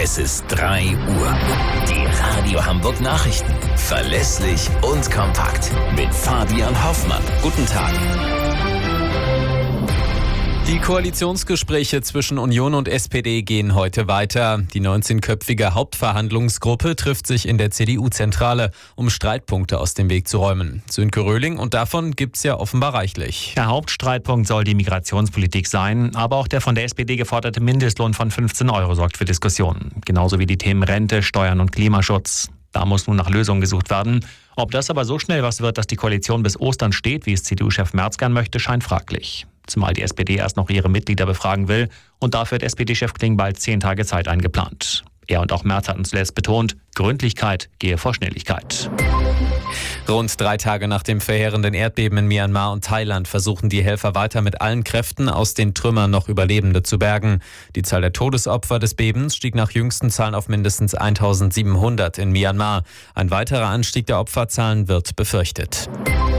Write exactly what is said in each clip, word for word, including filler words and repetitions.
Es ist drei Uhr. Die Radio Hamburg Nachrichten. Verlässlich und kompakt. Mit Fabian Hoffmann. Guten Tag. Die Koalitionsgespräche zwischen Union und S P D gehen heute weiter. Die neunzehnköpfige Hauptverhandlungsgruppe trifft sich in der C D U-Zentrale, um Streitpunkte aus dem Weg zu räumen. Sönke Röhling, und davon gibt's ja offenbar reichlich. Der Hauptstreitpunkt soll die Migrationspolitik sein, aber auch der von der S P D geforderte Mindestlohn von fünfzehn Euro sorgt für Diskussionen. Genauso wie die Themen Rente, Steuern und Klimaschutz. Da muss nun nach Lösungen gesucht werden. Ob das aber so schnell was wird, dass die Koalition bis Ostern steht, wie es C D U-Chef Merz gern möchte, scheint fraglich. Zumal die S P D erst noch ihre Mitglieder befragen will und dafür hat S P D-Chef Klingbeil zehn Tage Zeit eingeplant. Er und auch Merz hatten zuletzt betont, Gründlichkeit gehe vor Schnelligkeit. Rund drei Tage nach dem verheerenden Erdbeben in Myanmar und Thailand versuchen die Helfer weiter mit allen Kräften aus den Trümmern noch Überlebende zu bergen. Die Zahl der Todesopfer des Bebens stieg nach jüngsten Zahlen auf mindestens eintausendsiebenhundert in Myanmar. Ein weiterer Anstieg der Opferzahlen wird befürchtet.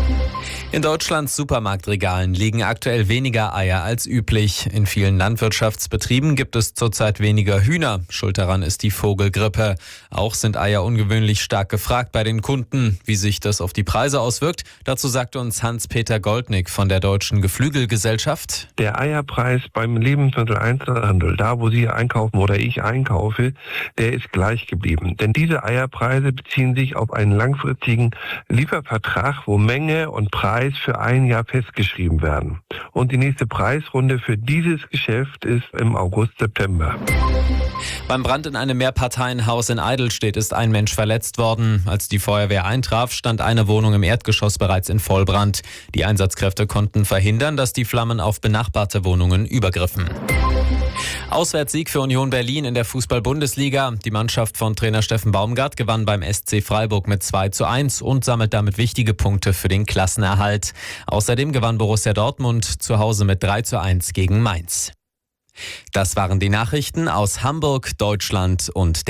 In Deutschlands Supermarktregalen liegen aktuell weniger Eier als üblich. In vielen Landwirtschaftsbetrieben gibt es zurzeit weniger Hühner. Schuld daran ist die Vogelgrippe. Auch sind Eier ungewöhnlich stark gefragt bei den Kunden. Wie sich das auf die Preise auswirkt, dazu sagt uns Hans-Peter Goldnick von der Deutschen Geflügelgesellschaft. Der Eierpreis beim Lebensmitteleinzelhandel, da wo Sie einkaufen oder ich einkaufe, der ist gleich geblieben. Denn diese Eierpreise beziehen sich auf einen langfristigen Liefervertrag, wo Menge und Preis für ein Jahr festgeschrieben werden. Und die nächste Preisrunde für dieses Geschäft ist im August, September. Beim Brand in einem Mehrparteienhaus in Eidelstedt ist ein Mensch verletzt worden. Als die Feuerwehr eintraf, stand eine Wohnung im Erdgeschoss bereits in Vollbrand. Die Einsatzkräfte konnten verhindern, dass die Flammen auf benachbarte Wohnungen übergriffen. Auswärtssieg für Union Berlin in der Fußball-Bundesliga. Die Mannschaft von Trainer Steffen Baumgart gewann beim S C Freiburg mit zwei zu eins und sammelt damit wichtige Punkte für den Klassenerhalt. Außerdem gewann Borussia Dortmund zu Hause mit drei zu eins gegen Mainz. Das waren die Nachrichten aus Hamburg, Deutschland und der